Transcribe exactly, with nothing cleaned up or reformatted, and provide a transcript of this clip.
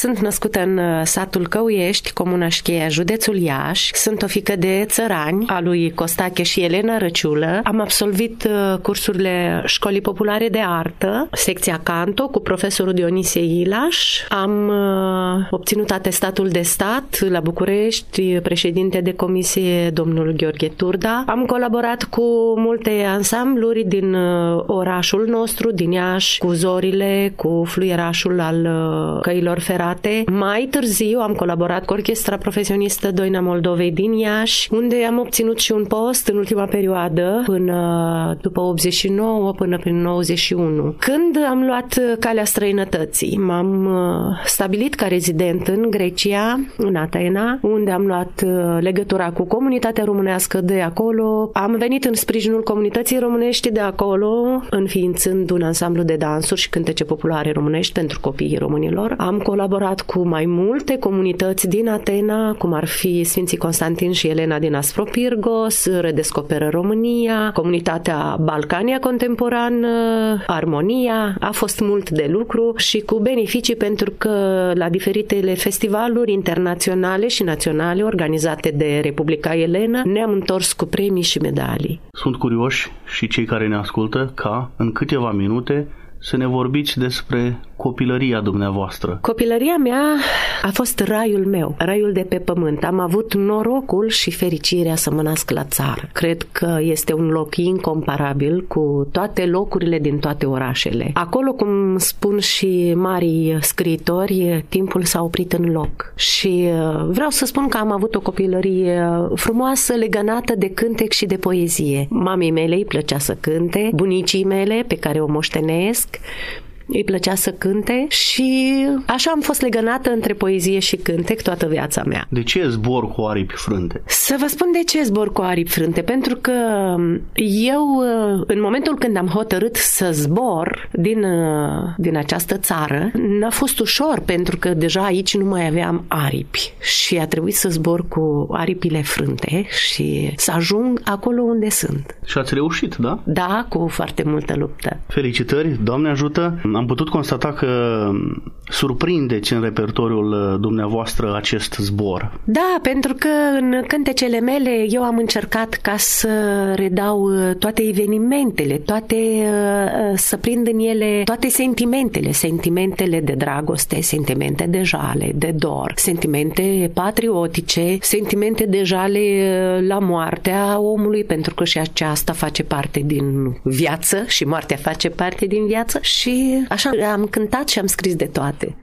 sunt născută în satul Căuiești, comuna Șcheia, județul Iași. Sunt o fiică de țărani, a lui Costache și Elena Răciulă. Am absolvit cursurile Școlii Populare de Artă, secția Canto, cu profesorul Dionisie Ilaș. Am obținut atestatul de stat la București, președinte de comisie domnul Gheorghe Turda. Am colaborat cu multe ansambluri din orașul nostru, din Iași, cu Zorile, cu Fluierașul al Căilor Ferate. Mai târziu am colaborat cu Orchestra Profesionistă Doina Moldovei din Iași, unde am obținut și un post în ultima perioadă, până după optzeci și nouă, până prin nouăzeci și unu. Când am luat calea străinătății, m-am stabilit ca rezident în Grecia, în Atena, unde am luat legătura cu comunitatea românească de acolo. Am venit în sprijinul comunității românești de acolo, înființând un ansamblu de dansuri și cântece populare românești pentru copiii românilor. Am colaborat cu mai multe comunități din Atena, cum ar fi Sfinții Constantin și Elena din Aspropirgos, Redescoperă România, comunitatea Balcania Contemporană, Armonia. A fost mult de lucru și cu beneficii, pentru că la diferitele festivaluri internaționale și naționale organizate de Republica Elena ne-am întors cu premii și medalii. Sunt curioși și cei care ne ascultă ca în câteva minute să ne vorbiți despre copilăria dumneavoastră. Copilăria mea a fost raiul meu, raiul de pe pământ. Am avut norocul și fericirea să mă nasc la țară. Cred că este un loc incomparabil cu toate locurile din toate orașele. Acolo, cum spun și marii scriitori, timpul s-a oprit în loc. Și vreau să spun că am avut o copilărie frumoasă, legănată de cântec și de poezie. Mamei mele îi plăcea să cânte, bunicii mele, pe care o moștenesc, îi plăcea să cânte și așa am fost legănată între poezie și cântec toată viața mea. De ce zbor cu aripi frânte? Să vă spun de ce zbor cu aripi frânte. Pentru că eu, în momentul când am hotărât să zbor din, din această țară, n-a fost ușor, pentru că deja aici nu mai aveam aripi și a trebuit să zbor cu aripile frânte și să ajung acolo unde sunt. Și ați reușit, da? Da, cu foarte multă luptă. Felicitări, Doamne ajută! Am putut constata că surprindeți în repertoriul dumneavoastră acest zbor. Da, pentru că în cântecele mele eu am încercat ca să redau toate evenimentele, toate, să prind în ele toate sentimentele, sentimentele de dragoste, sentimente de jale, de dor, sentimente patriotice, sentimente de jale la moartea omului, pentru că și aceasta face parte din viață și moartea face parte din viață și așa am cântat și am scris de toate.